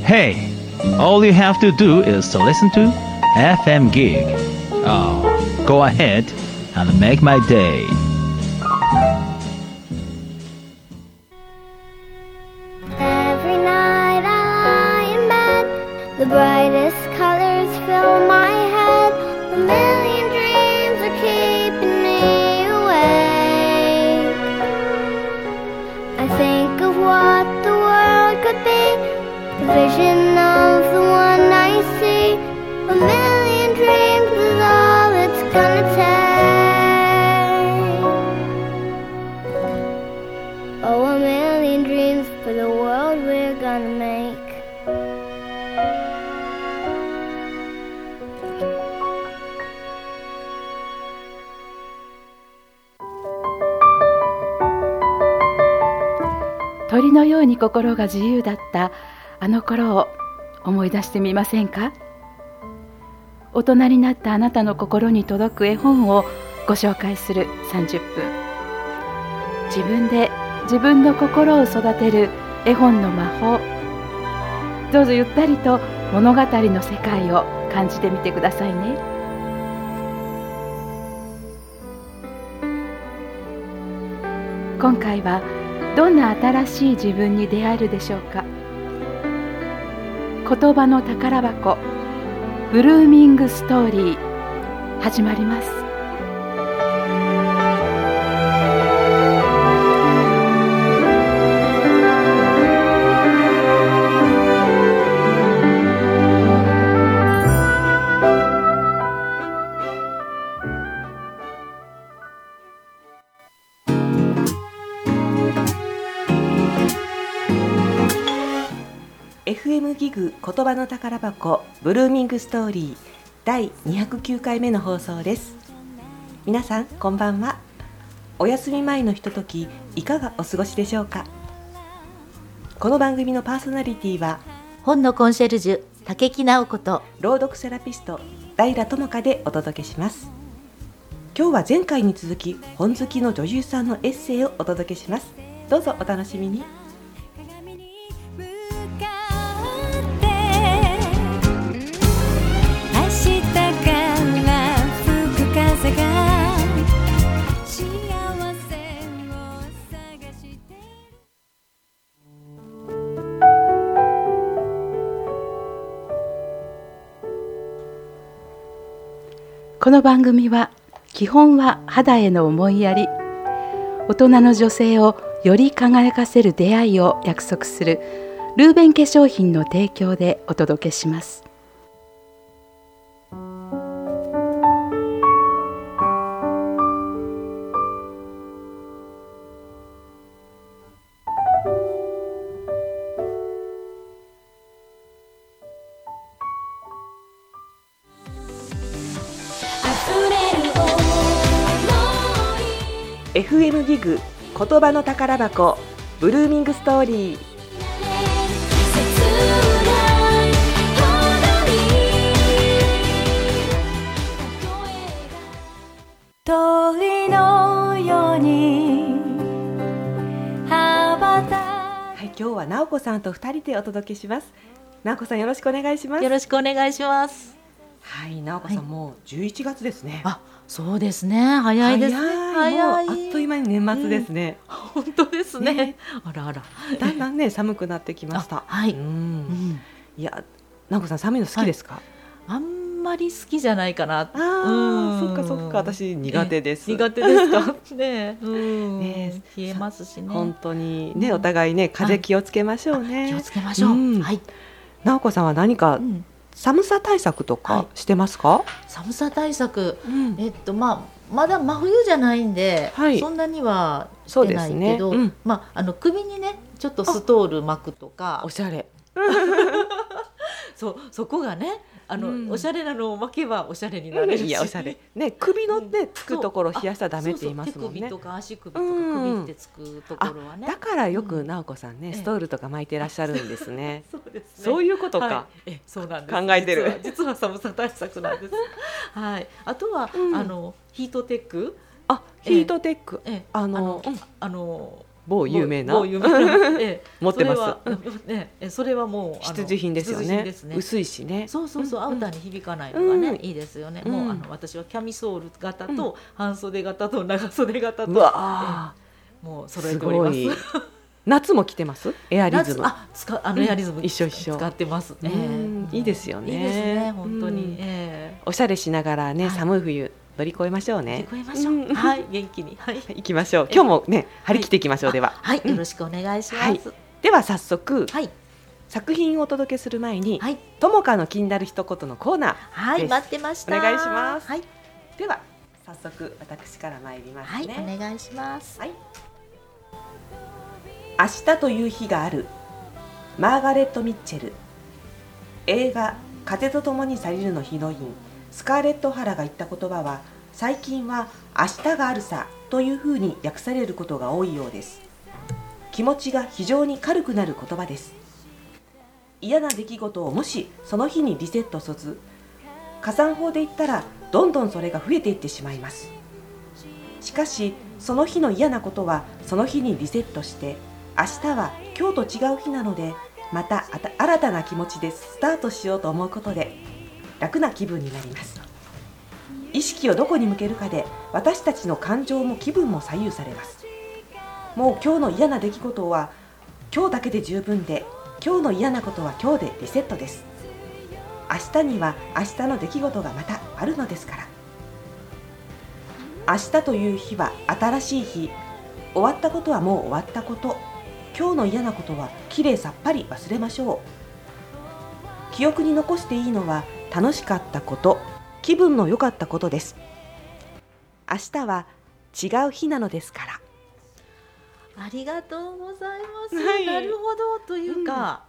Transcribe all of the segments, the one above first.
Hey, all you have to do is to listen to FM Gig. Oh, go ahead and make my day. Every night I lie in bed, the brightest colors fill my head. A million dreams are keeping me awake. I think of what the world could be, the vision of the one I see. A million dreams is all it's gonna take. Oh, a million dreams for the world we're gonna make. 鳥のように心が自由だったあの頃を思い出してみませんか？大人になったあなたの心に届く絵本をご紹介する30分。自分で自分の心を育てる絵本の魔法。どうぞゆったりと物語の世界を感じてみてくださいね。今回はどんな新しい自分に出会えるでしょうか。言葉の宝箱ブルーミングストーリー始まります。 FM ギグ言葉の宝箱ブルーミングストーリー第209回目の放送です。皆さんこんばんは。お休み前のひとときいかがお過ごしでしょうか。この番組のパーソナリティは本のコンシェルジュ竹木直子と朗読セラピスト平智香でお届けします。今日は前回に続き本好きの女優さんのエッセイをお届けします。どうぞお楽しみに。 この番組は基本は肌への思いやり、大人の女性をより輝かせる出会いを約束するルーベン化粧品の提供でお届けします。 FM ギグ言葉の宝箱ブルーミングストーリー。 鳥のように羽ばたはい、今日は直子さんと2人でお届けします。直子さんよろしくお願いします。 よろしくお願いします。 はい、直子さん、もう11月ですね。 あ、そうですね。早いですね。 早い。もうあっという間に年末ですね。 本当ですね。あらあら。 だんだんね寒くなってきました。 はい。 いや、直子さん寒いの好きですか？ あんまり好きじゃないかな。 そっかそっか。私苦手です。 苦手ですか？ね。冷えますしね。 本当にね、お互いね風邪気をつけましょうね。 気をつけましょう。はい。 直子さんは何か寒さ対策とかしてますか？ 寒さ対策、まだ真冬じゃないんで、そんなにはしてないけど、首にねちょっとストール巻くとか、 おしゃれそこがねおしゃれなのを巻けばおしゃれになれるし、 いやおしゃれね、首のねつくところ冷やしたらダメって言いますもんね。 手首とか足首とか首ってつくところはね。 だからよく直子さんね、ストールとか巻いてらっしゃるんですね。 そうですね。 そういうことか。 そうなんです。 考えてる。 実は寒さ対策なんです。はい。あとはヒートテック。 ヒートテック。 某有名な持ってます。 それはもう必需品ですよね。薄いしね。 そうそうそう、アウターに響かないのがね、いいですよね。もう私はキャミソール型と半袖型と長袖型ともう揃えております。 夏も着てます？エアリズム。 エアリズム一緒使ってます。 いいですよね。 いいですね、本当に。 おしゃれしながらね、寒い冬乗り越えましょうね。 乗り越えましょう。はい、元気に。はい、 行きましょう。今日もね、張り切っていきましょう。では、 はい、よろしくお願いします。 では早速、作品をお届けする前に、ともかの気になる一言のコーナー。 はい、待ってました。 お願いします。では早速私から参りますね。 はい、お願いします。 明日という日がある。マーガレット・ミッチェル。映画風と共に去りるのヒロインスカーレット・オハラが言った言葉は、最近は明日があるさというふうに訳されることが多いようです。気持ちが非常に軽くなる言葉です。嫌な出来事をもしその日にリセットせず、加算法で言ったらどんどんそれが増えていってしまいます。しかしその日の嫌なことはその日にリセットして、明日は今日と違う日なので、また新たな気持ちでスタートしようと思うことで楽な気分になります。意識をどこに向けるかで私たちの感情も気分も左右されます。もう今日の嫌な出来事は今日だけで十分で、今日の嫌なことは今日でリセットです。明日には明日の出来事がまたあるのですから。明日という日は新しい日。終わったことはもう終わったこと。今日の嫌なことはきれいさっぱり忘れましょう。記憶に残していいのは楽しかったこと、気分の良かったことです。明日は違う日なのですから。 ありがとうございます。なるほど。というか、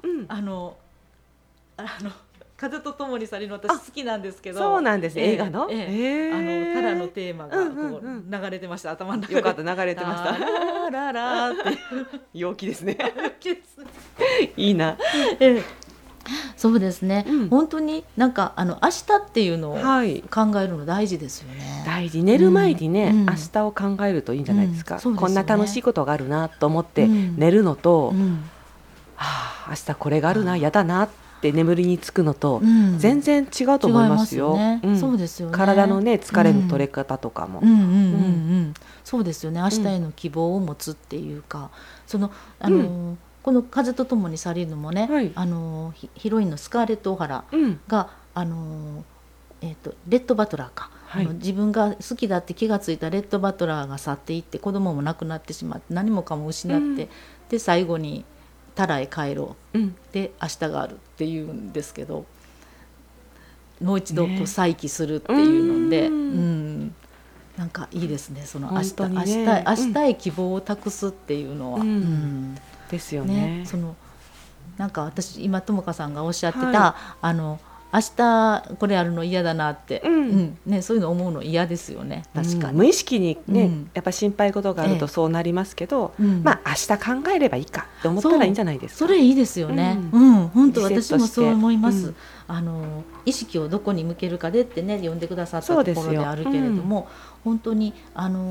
風と共に去りの私好きなんですけど、 そうなんです。映画のタラのテーマがこう流れてました。頭の中で。 よかった、流れてました。 ララって陽気ですね。いいな。 そうですね。本当になんか明日っていうのを考えるの大事ですよね。 大事。寝る前にね、明日を考えるといいんじゃないですか。こんな楽しいことがあるなと思って寝るのと、明日これがあるな、やだなって眠りにつくのと全然違うと思いますよ。 そうですよね。 体のね、疲れの取れ方とかも。 そうですよね。明日への希望を持つっていうか、そのこの風と共に去りるのもね、ヒロインのスカーレット・オハラがレッド・バトラーか、自分が好きだって気がついたレッド・バトラーが去っていって、子供も亡くなってしまって何もかも失って、で最後にタラへ帰ろう、で明日があるっていうんですけど、もう一度こう再起するっていうので、なんかいいですね。その明日へ希望を託すっていうのは、 ですよね。 そのなんか私今友香さんがおっしゃってた、明日これあるの嫌だなって、そういうの思うの嫌ですよね。確かに、 無意識にね、やっぱ心配事があるとそうなりますけど、まあ明日考えればいいかって思ったらいいんじゃないですか。 それいいですよね。本当私もそう思います。意識をどこに向けるかでってね、呼んでくださったところであるけれども、本当に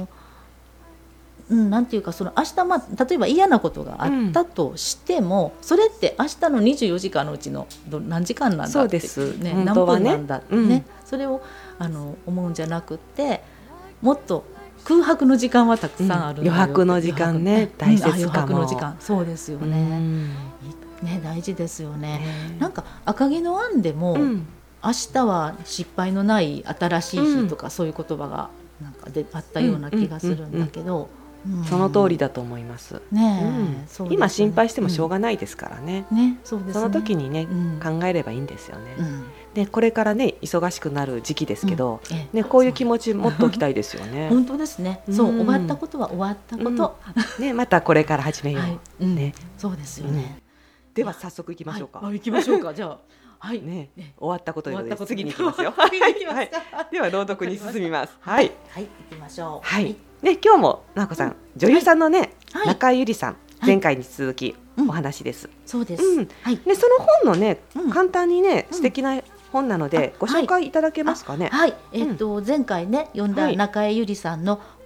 なんていうか、その明日、例えば嫌なことがあったとしても、それって明日の24時間のうちの何時間なんだって、何分なんだってね、それを思うんじゃなくて、もっと空白の時間はたくさんある、 余白の時間ね、大切かも。 余白の時間、そうですよね。大事ですよね。なんか赤城の案でも、明日は失敗のない新しい日とか、そういう言葉がなんかあったような気がするんだけど、 その通りだと思います。今心配してもしょうがないですからね。その時にね、考えればいいんですよね。でこれからね、忙しくなる時期ですけど、こういう気持ち持っておきたいですよね。 本当ですね。そう、終わったことは終わったこと。 またこれから始めよう。 そうですよね。 では早速行きましょうか。 行きましょうか。じゃあ、 終わったことで次に行きますよ。では朗読に進みます。はい、 行きましょう。 今日も直子さん、女優さんのね、中井ゆりさん、前回に続きお話です。 そうです。 でその本のね、簡単にね、素敵な本なのでご紹介いただけますかね。 前回ね読んだ中井ゆりさんの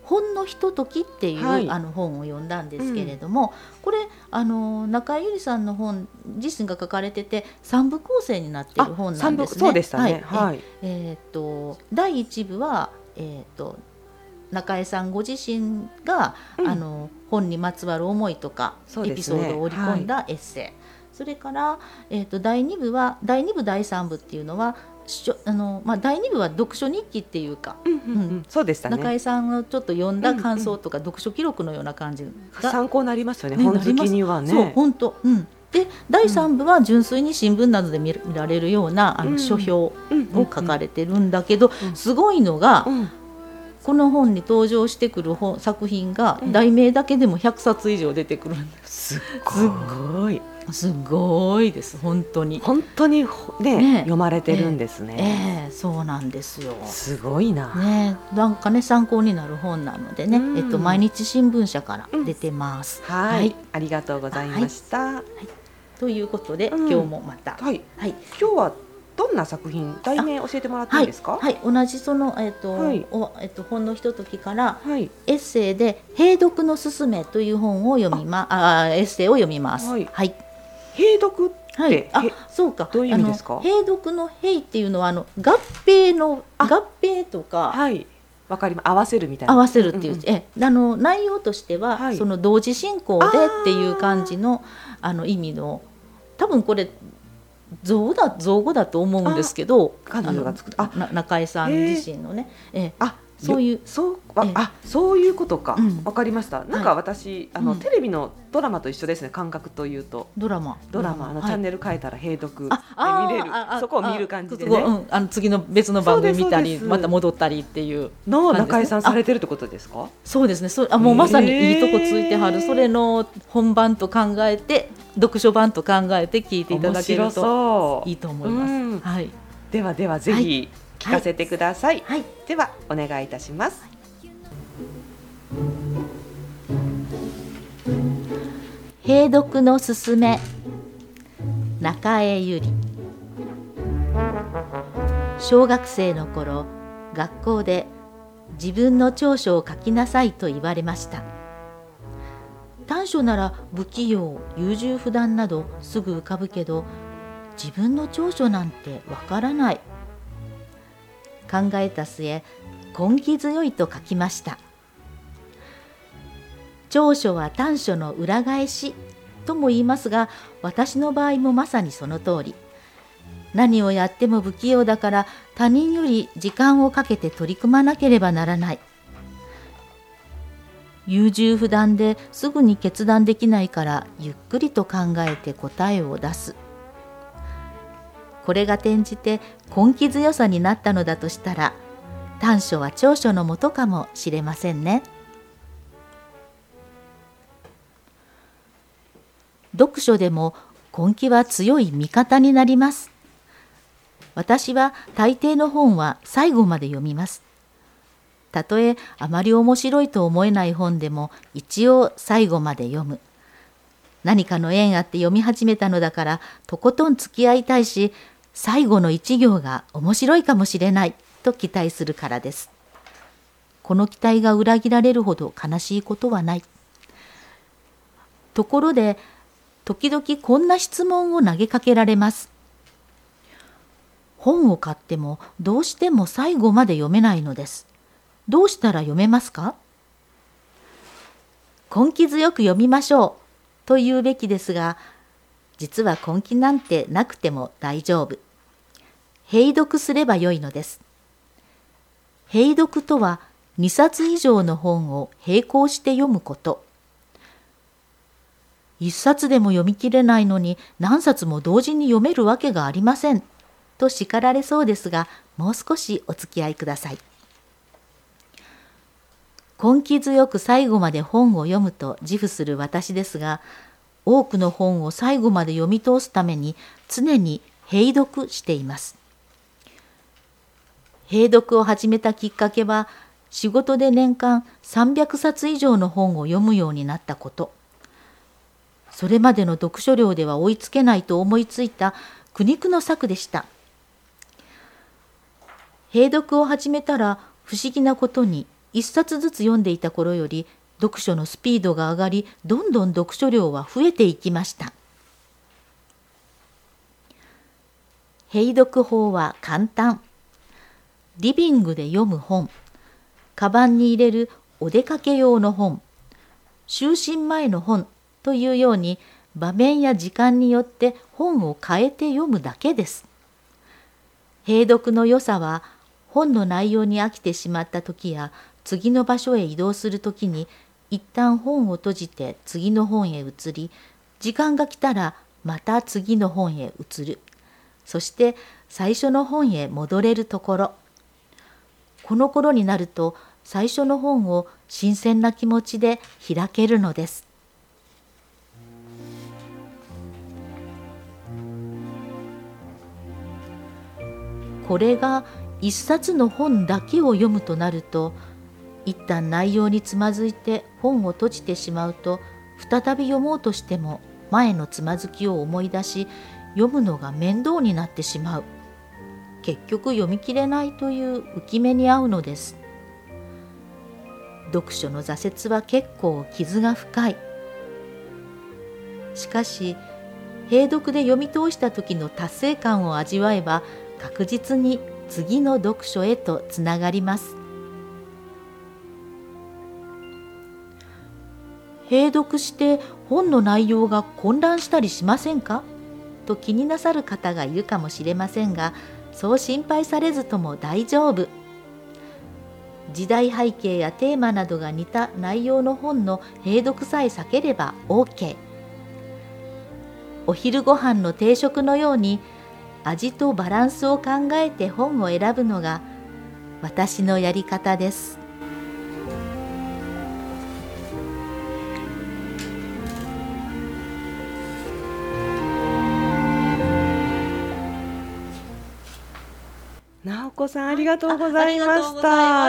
ほんのひとときっていう、 はい、 本を読んだんですけれども、これ中井ゆりさんの本自身が書かれてて3部構成になっている本なんですね。 そうでしたね。はい。 第1部は、中江さんご自身が、本にまつわる思いとか、エピソードを織り込んだエッセイ、それから、第2部第3部っていうのは第2部は読書日記っていうか、 そうでしたね。 中江さんのちょっと読んだ感想とか、読書記録のような感じが参考になりますよね、本好きにはね。 そう本当、で第3部は純粋に新聞などで見られるような書評を書かれてるんだけど、すごいのが、この本に登場してくる作品が題名だけでも100冊以上出てくるんです。すごいです。本当にね読まれてるんですね。 そうなんですよ。 すごいな。 なんかね参考になる本なのでね、毎日新聞社から出てます。 はい、ありがとうございました。 ということで、今日もまた、 今日はどんな作品、題名教えてもらっていいですか？ 同じそのほんのひとときからエッセイで閉読のすすめという本をエッセイを読みます。 閉読ってそうか、 どういう意味ですか？ 閉読の閉っていうのは合併とか、 わかります。合わせるみたいな。 合わせるっていう、内容としては、その同時進行でっていう感じの意味の、多分これ造語だと思うんですけど、中江さん自身のね、そういうことか。わかりました。なんか私テレビのドラマと一緒ですね。感覚というとドラマチャンネル変えたら閉読で見れる、そこを見る感じでね、 次の別の番組見たりまた戻ったりっていうの中江さんされてるってことですか？ そうですね。もうまさにいいとこついてはる。それの本番と考えて、読書版と考えて聞いていただけるといいと思います。 ではぜひ聞かせてください。ではお願いいたします。 閉読のすすめ、中江ゆり。小学生の頃、学校で自分の長所を書きなさいと言われました。短所なら不器用、優柔不断などすぐ浮かぶけど、自分の長所なんてわからない。考えた末、根気強いと書きました。長所は短所の裏返しとも言いますが、私の場合もまさにその通り。何をやっても不器用だから他人より時間をかけて取り組まなければならない。優柔不断ですぐに決断できないからゆっくりと考えて答えを出す。これが転じて根気強さになったのだとしたら、短所は長所のもとかもしれませんね。読書でも根気は強い味方になります。私は大抵の本は最後まで読みます。たとえあまり面白いと思えない本でも一応最後まで読む。何かの縁あって読み始めたのだからとことん付き合いたいし、最後の一行が面白いかもしれないと期待するからです。この期待が裏切られるほど悲しいことはない。ところで、時々こんな質問を投げかけられます。本を買ってもどうしても最後まで読めないのです。どうしたら読めますか？根気強く読みましょうと言うべきですが、実は根気なんてなくても大丈夫。閉読すればよいのです。閉読とは2冊以上の本を並行して読むこと。1冊でも読み切れないのに何冊も同時に読めるわけがありませんと叱られそうですが、もう少しお付き合いください。根気強く最後まで本を読むと自負する私ですが、多くの本を最後まで読み通すために常に閉読しています。閉読を始めたきっかけは、仕事で年間300冊以上の本を読むようになったこと。それまでの読書量では追いつけないと思いついた苦肉の策でした。閉読を始めたら不思議なことに一冊ずつ読んでいた頃より読書のスピードが上がり、どんどん読書量は増えていきました。併読法は簡単。リビングで読む本、カバンに入れるお出かけ用の本、就寝前の本というように場面や時間によって本を変えて読むだけです。併読の良さは、本の内容に飽きてしまった時や次の場所へ移動する時に一旦本を閉じて次の本へ移り、時間が来たらまた次の本へ移る。そして最初の本へ戻れるところ。この頃になると最初の本を新鮮な気持ちで開けるのです。これが一冊の本だけを読むとなると、一旦内容につまずいて本を閉じてしまうと、再び読もうとしても前のつまずきを思い出し、読むのが面倒になってしまう。結局読み切れないという浮き目に遭うのです。読書の挫折は結構傷が深い。しかし併読で読み通した時の達成感を味わえば、確実に次の読書へとつながります。併読して本の内容が混乱したりしませんかと気になさる方がいるかもしれませんが、そう心配されずとも大丈夫。時代背景やテーマなどが似た内容の本の併読さえ避ければ OK。 お昼ご飯の定食のように味とバランスを考えて本を選ぶのが私のやり方です。 直子さん、ありがとうございました。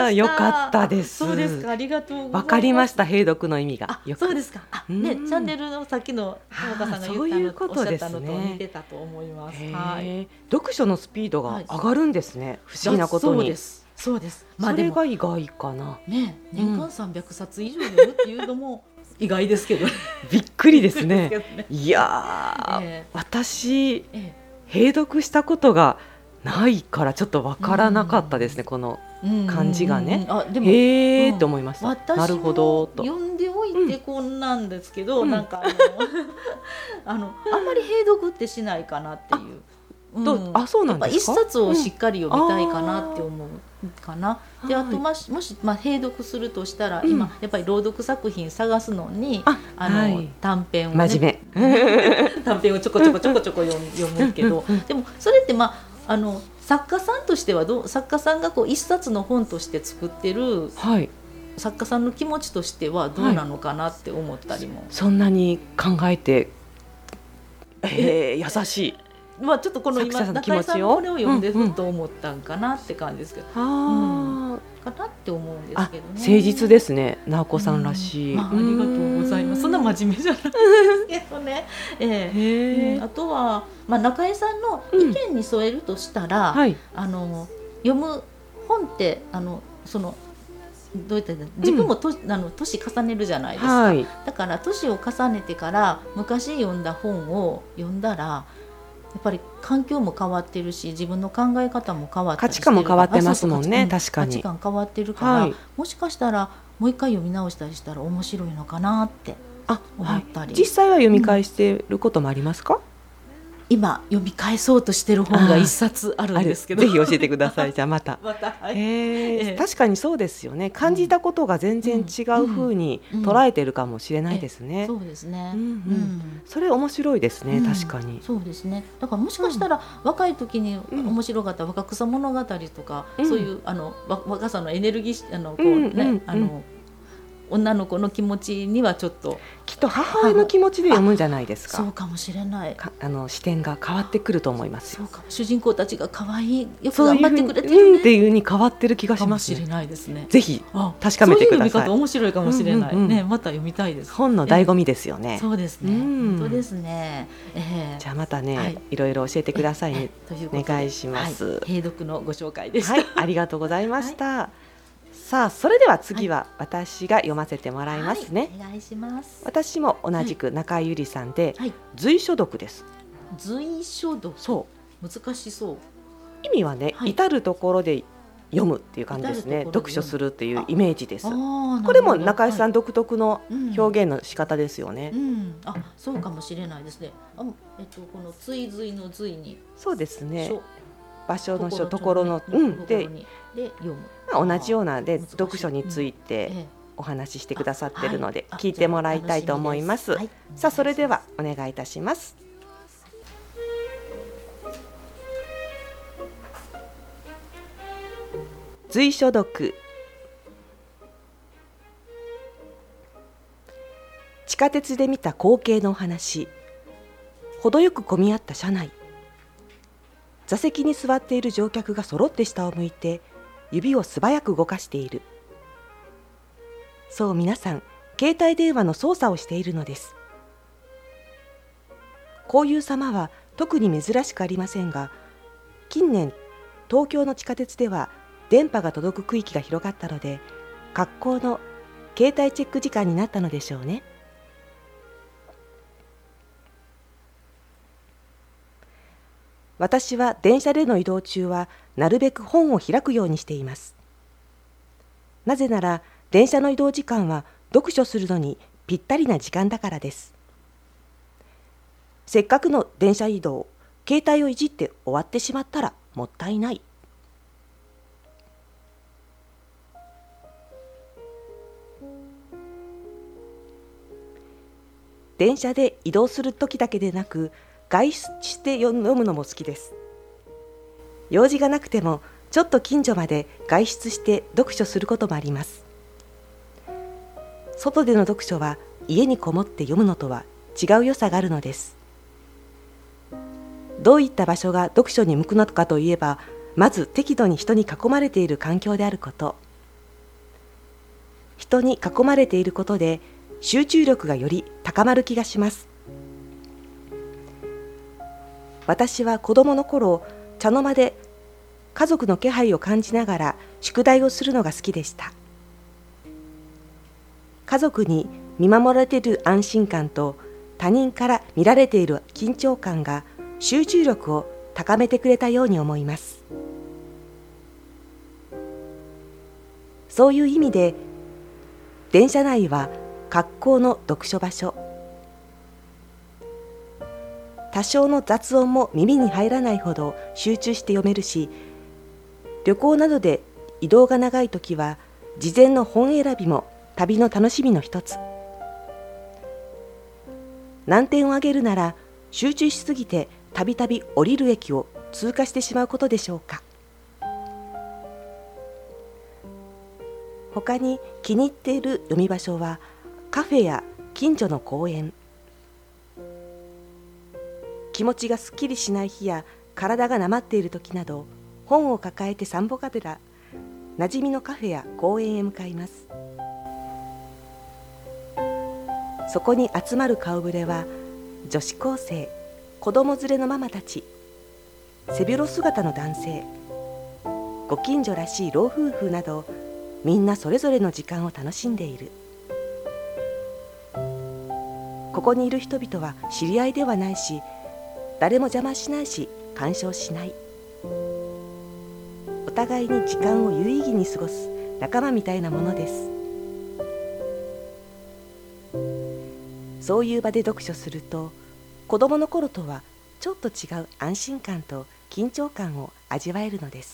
よかったです。 そうですか、ありがとうございます。 わかりました、併読の意味が。 そうですか。ね、チャンネルのさっきの友香さんが言ったの、おっしゃったのと似てたと思います。はい。 読書のスピードが上がるんですね。不思議なことに。 そうです。そうです。 それが意外かな。 ね、年間300冊以上読むっていうのも意外ですけど。 びっくりですね。いや私併読したことがないからちょっとわからなかったですね、この感じがね。へーって思いました。なるほどと。 読んでおいてこんなんですけど、なんかあんまり併読ってしないかなっていう。 そうなんですか。 一冊をしっかり読みたいかなって思うかな。で、あともし併読するとしたら、今やっぱり朗読作品探すのに短編をね、 真面目短編をちょこちょこ読むけど、でもそれって作家さんとしては作家さんが一冊の本として作ってる、作家さんの気持ちとしてはどうなのかなって思ったりも。 そんなに考えて、優しい。 ちょっとこの今中井さんがこれを読んでると思ったんかなって感じですけど、かなって思うんですけどね。 誠実ですね、直子さんらしい。 ありがとうございます。そんな真面目じゃないですけどね。あとは中井さんの意見に添えるとしたら、読む本ってどういった自分も年重ねるじゃないですか。だから年を重ねてから昔読んだ本を読んだら、やっぱり環境も変わってるし、自分の考え方も変わったりしてる、価値観も変わってますもんね。確かに価値観変わってるから、もしかしたらもう一回読み直したりしたら面白いのかなって思ったり。 実際は読み返してることもありますか？ 今読み返そうとしてる本が一冊あるんですけど、 ぜひ教えてください。じゃあまた確かにそうですよね。感じたことが全然違う風に捉えてるかもしれないですね。 そうですね。 それ面白いですね。確かにそうですね。だからもしかしたら若い時に面白かった若草物語とか、そういう若さのエネルギー女の子の気持ちにはちょっときっと母親の気持ちで読むんじゃないですか。 そうかもしれない。 視点が変わってくると思いますよ。 そうかも。主人公たちが可愛い、よく頑張ってくれてるねっていう風に変わってる気がしますね。 かもしれないですね。 ぜひ確かめてください。そういう読み方面白いかもしれないね。また読みたいです。 本の醍醐味ですよね。 そうですね。本当ですね。 じゃあまたね、いろいろ教えてくださいね。お願いします。 併読のご紹介でした。 ありがとうございました。 さあそれでは次は私が読ませてもらいますね。 お願いします。 私も同じく中井ゆりさんで、随所読です。 随所読、そう難しそう。 意味はね、至るところで読むっていう感じですね。読書するっていうイメージです。これも中井さん独特の表現の仕方ですよね。 そうかもしれないですね。この追随の随に、 そうですね。場所の所、ところので読む。同じようなで読書についてお話ししてくださっているので聞いてもらいたいと思います。さあそれではお願いいたします。随所読。地下鉄で見た光景のお話。程よく混み合った車内。座席に座っている乗客が揃って下を向いて指を素早く動かしている。そう、皆さん携帯電話の操作をしているのです。こういう様は特に珍しくありませんが、近年東京の地下鉄では電波が届く区域が広がったので、格好の携帯チェック時間になったのでしょうね。私は電車での移動中はなるべく本を開くようにしています。なぜなら電車の移動時間は読書するのにぴったりな時間だからです。せっかくの電車移動、携帯をいじって終わってしまったらもったいない。電車で移動するときだけでなく、外出して読むのも好きです。用事がなくてもちょっと近所まで外出して読書することもあります。外での読書は家にこもって読むのとは違う良さがあるのです。どういった場所が読書に向くのかといえば、まず適度に人に囲まれている環境であること。人に囲まれていることで集中力がより高まる気がします。私は子供の頃、茶の間で家族の気配を感じながら宿題をするのが好きでした。家族に見守られている安心感と他人から見られている緊張感が集中力を高めてくれたように思います。そういう意味で電車内は格好の読書場所。多少の雑音も耳に入らないほど集中して読めるし、旅行などで移動が長いときは事前の本選びも旅の楽しみの一つ。難点を挙げるなら、集中しすぎてたびたび降りる駅を通過してしまうことでしょうか。他に気に入っている読み場所はカフェや近所の公園。気持ちがすっきりしない日や体がなまっている時など、本を抱えて散歩がてら馴染みのカフェや公園へ向かいます。そこに集まる顔ぶれは女子高生、子供連れのママたち、背広姿の男性、ご近所らしい老夫婦など、みんなそれぞれの時間を楽しんでいる。ここにいる人々は知り合いではないし、誰も邪魔しないし干渉しない。お互いに時間を有意義に過ごす仲間みたいなものです。そういう場で読書すると、子供の頃とはちょっと違う安心感と緊張感を味わえるのです。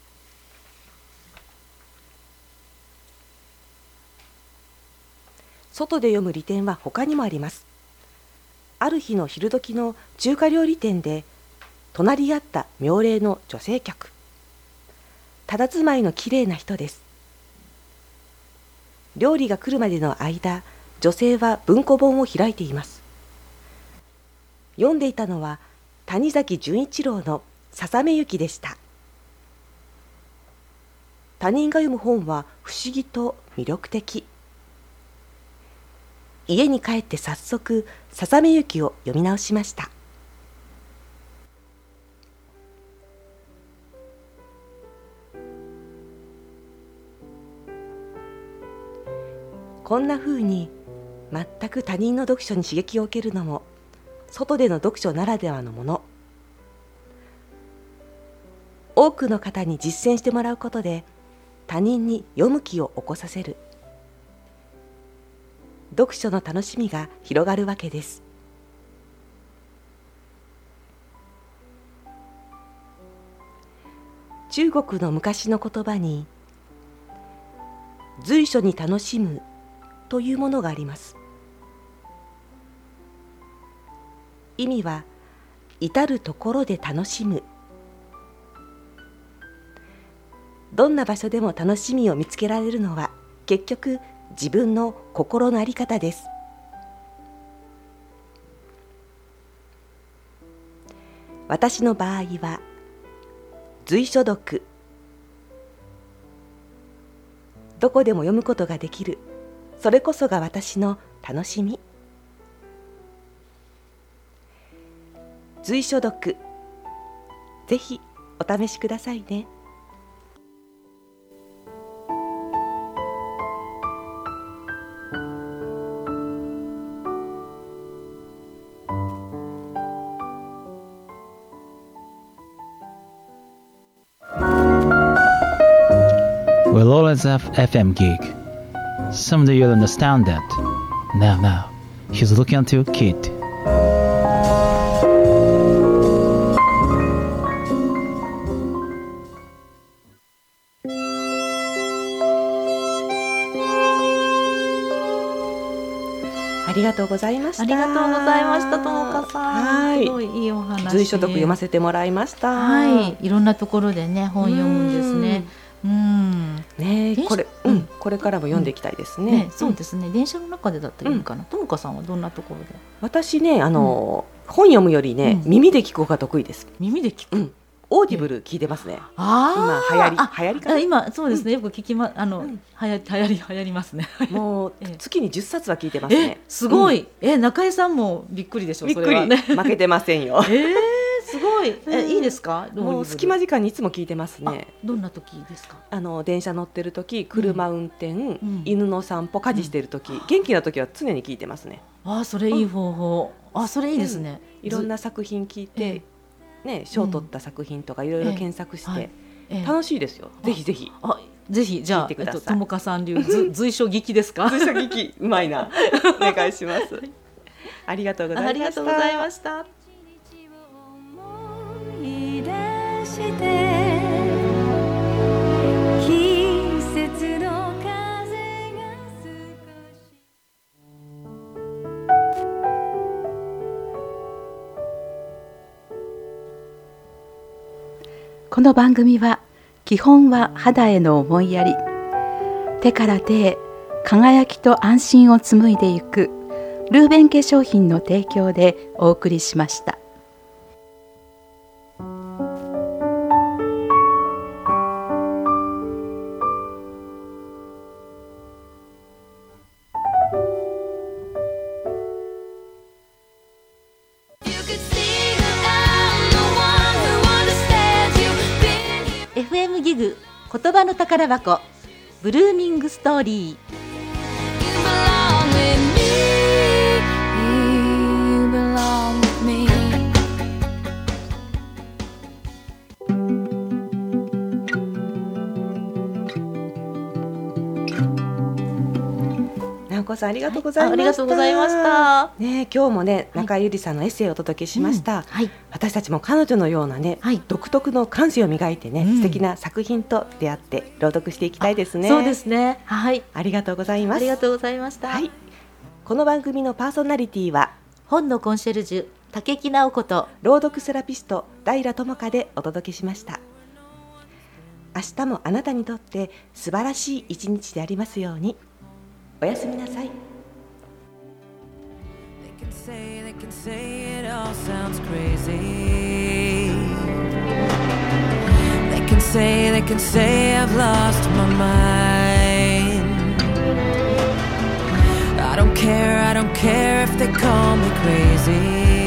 外で読む利点は他にもあります。ある日の昼時の中華料理店で隣り合った妙齢の女性客。佇まいのきれいな人です。料理が来るまでの間、女性は文庫本を開いています。読んでいたのは谷崎潤一郎のささめ雪でした。他人が読む本は不思議と魅力的。家に帰って早速ささめ雪を読み直しました。 こんな風に全く他人の読書に刺激を受けるのも外での読書ならではのもの。多くの方に実践してもらうことで他人に読む気を起こさせる、読書の楽しみが広がるわけです。中国の昔の言葉に随所に楽しむというものがあります。意味は至るところで楽しむ。どんな場所でも楽しみを見つけられるのは結局自分の心の在り方です。私の場合は随所読、どこでも読むことができる、それこそが私の楽しみ。随所読、ぜひお試しくださいね。 We'll always have FM gig. Someday you'll understand that. Now, he's looking at your kid. ありがとうございました。 ありがとうございました、ともかさん。すごいいいお話。 随所読読ませてもらいました。 はい、いろんなところでね本読むんですね。 ね、これからも読んでいきたいですね。 そうですね。電車の中でだったらいいかな。ともかさんはどんなところで？ 私ね、本読むよりね、耳で聞く方が得意です。 耳で聞く。 オーディブル聞いてますね。今流行りかな。 今そうですね。よく聞き流行りますね。 もう月に10冊は聞いてますね。 すごい。中江さんもびっくりでしょ。 びっくり。負けてませんよ。 すごい。いいですか？ もう隙間時間にいつも聞いてますね。 どんな時ですか？ 電車乗ってる時、車運転、犬の散歩、家事してる時、元気な時は常に聞いてますね。 それいい方法。それいいですね。 いろんな作品聞いてね、賞を取った作品とかいろいろ検索して楽しいですよ。ぜひぜひ。 ぜひじゃあともかさん流随所聞きですか？ 随所聞きうまいな。お願いします。ありがとうございました。 ありがとうございました。 この番組は基本は肌への思いやり、手から手へ輝きと安心を紡いでいくルーベン化粧品の提供でお送りしました。 FM ギグ言葉の宝箱ブルーミングストーリー。 さんありがとうございました。 ありがとうございました。 ね、今日もね中井ゆりさんのエッセイをお届けしました。私たちも彼女のようなね、独特の感性を磨いてね、素敵な作品と出会って朗読していきたいですね。 そうですね。はい。 ありがとうございます。 ありがとうございました。 はい。この番組のパーソナリティは本のコンシェルジュ竹木直子と朗読セラピスト平智香でお届けしました。明日もあなたにとって素晴らしい一日でありますように。おやすみなさい。They can say it all sounds crazy. They can say I've lost my mind. I don't care if they call me crazy.